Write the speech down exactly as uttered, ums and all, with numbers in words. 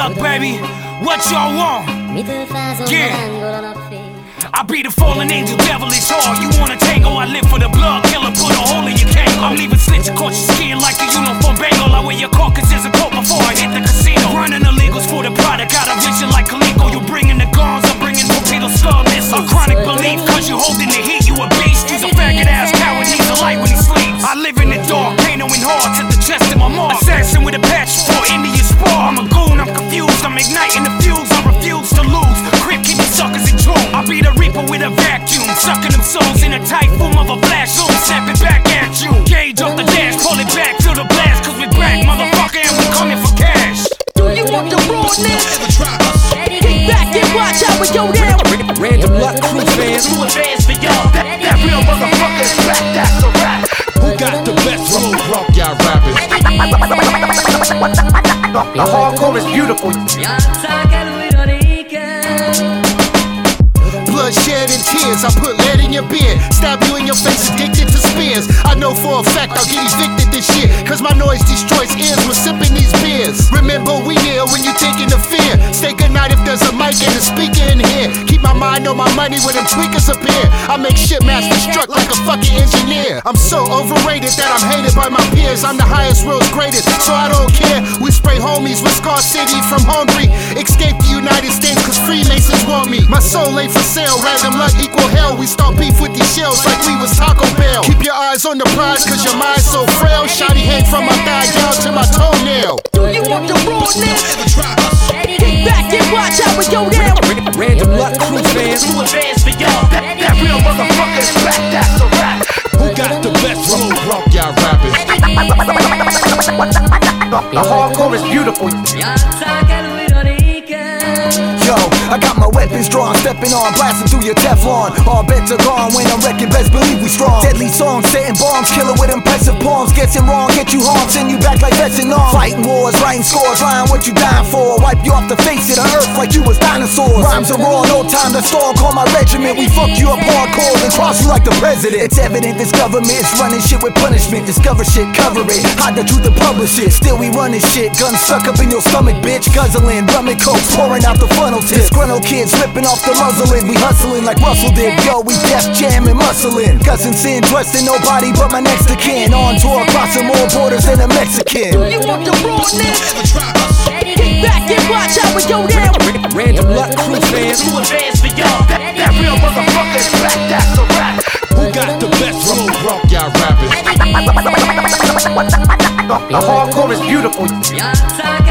luck, baby. What y'all want? Yeah. I be the fallen angel, devilish hard. You wanna tango? I live for the blood killer, put a hole in your cake. I'm leaving slits across your skin like a uniform bagel. I wear your carcasses and coat before I hit the casino. Running illegals for the product, got a vision like Coleco. You bringing the guns, I'm bringing torpedo skull missiles. A chronic belief, cause you holding the heat, you a beast. He's a faggot ass coward, needs a light when he sleeps. I live in the dark, painting hearts at the chest of my mark. Assassin with a patch for into your spar. I'm a goon, I'm confused, I'm igniting the fuse. I refuse to lose, crib keep me suckers in tune. I be the reaper with a vacuum, sucking them souls in a tight form of a flash. So snapping back at you, gauge off the dash, pull it back, feel the blast. Cause we back, motherfucker, and we coming for cash. Do you want the rawness? Kick back and watch how we go down. Random luck crew fans, too advanced for y'all. That, that real motherfucker is back, that's a rap. Who got the best road rock y'all rapping? The hardcore is beautiful. Bloodshed and tears, I put lead in your beard. Stab you in your face, addicted to spears. I know for a fact I'll get evicted this year, cause my noise destroys ears when sipping these beers. Remember we here when you thinking of fear. Stay good night if there's a mic and a speaker in here. Keep my mind on my money when them tweakers appear. I make shit master struck like a fucking engineer. I'm so overrated that I'm hated by my peers. I'm the highest, world's greatest, so I don't care. We spray homies with Scar City from Hungary. Escape the United States cause Freemasons want me. My soul ain't for sale, random luck equal hell. We start beef with these shells like we was Taco Bell. Keep your eyes on the prize cause your mind's so frail. Shotty head from my thigh down to my toenail. Do you want the rawness? Kick back and watch how we go down. Random luck crew fans, too advanced for y'all. That, that real motherfucker is back, that's a rap. who got the best road rock y'all rapping? The hardcore is beautiful. Yo, I got my weapons drawn, stepping on, blasting through your Teflon. All bets are gone when I'm wrecking, best believe we strong. Deadly songs, setting bombs, killer with impressive palms. Gets him wrong, get you harmed, send you back like Vietnam. Fighting wars, writing scores, lying what you dying for. Wipe you off the face of the earth like you was dinosaurs. Rhymes are raw, no time to stall, call my regiment. We fuck you up hardcore and cross you like the president. It's evident this government's running shit with punishment. Discover shit, cover it, hide the truth and publish it. Still we running shit, guns suck up in your stomach, bitch. Guzzling, rum and coke, pouring out the funnel tip. Disgruntled kids ripping off the muzzling. We hustling like Russell did, yo, we Def Jam and muscling. Cussing sin, trusting nobody but my next of kin. On tour, crossing more borders than a Mexican. You want the rawness? Kick back and watch how we go down. Random luck crew fans, too advanced for y'all. That, that real motherfucker is back, that's a rap. who got the best road rock y'all rapping? The hardcore is beautiful.